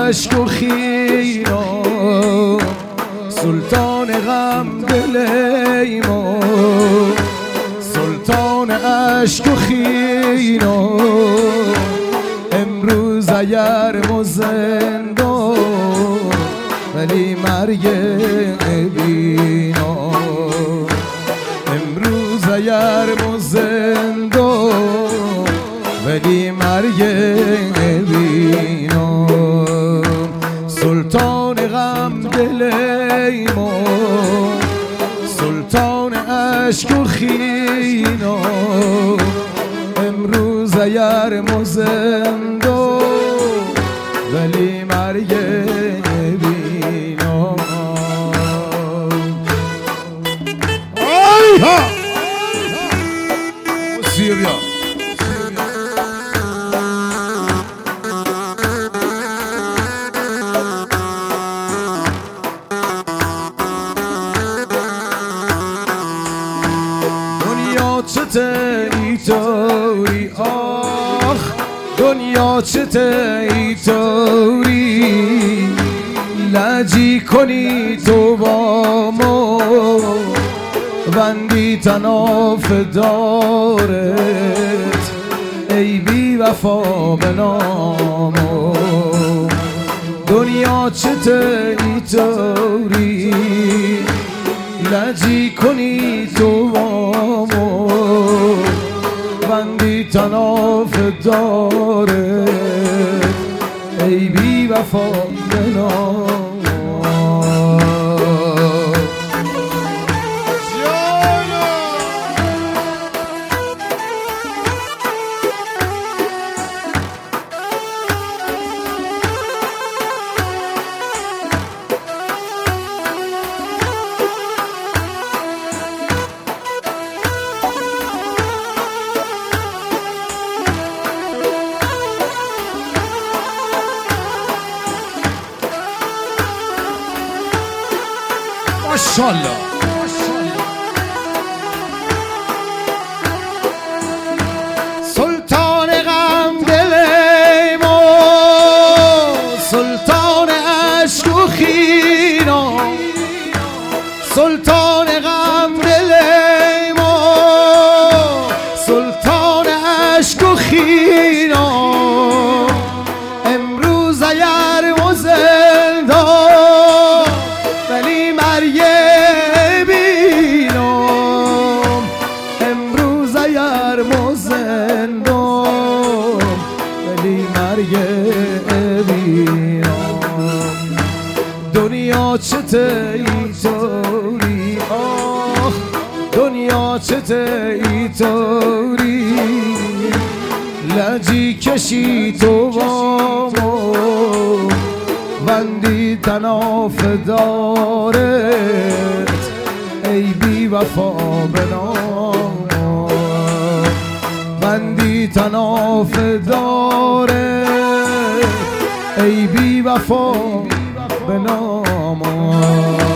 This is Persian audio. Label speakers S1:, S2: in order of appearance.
S1: اشک و خینا سلطان غم دل ایما سلطان اشک و خینا امروز اگر مزندان ولی مرگ بینا امروز اگر مزندان ولی مرگ بینا سلطان غم دل ایما سلطان اشک و خینا امروز اگر مزندان ولی مرگ بینا آیها سیریا ای توری آخ دنیا چته ای توری لجی کنی تو با ما بندی تناف دارت ای بی وفا به نامو دنیا چته ای توری لجی کنی تو با ما بندی تناف داره ای بی وفا بنا ماشاءالله سلطان غم دل ما سلطان اشک و خینا سلطان غم دل ما سلطان اشک و خینا امروز اگر مزندان ولی مرگ بینم امروز اگر مزندان ولی مرگ بینم دنیا چته ای توری آخ دنیا چته ای توری لجی کشی تو با ما بندی تناف دارت ای بی وفا به نام بندی تناف دارت ای بی وفا به نام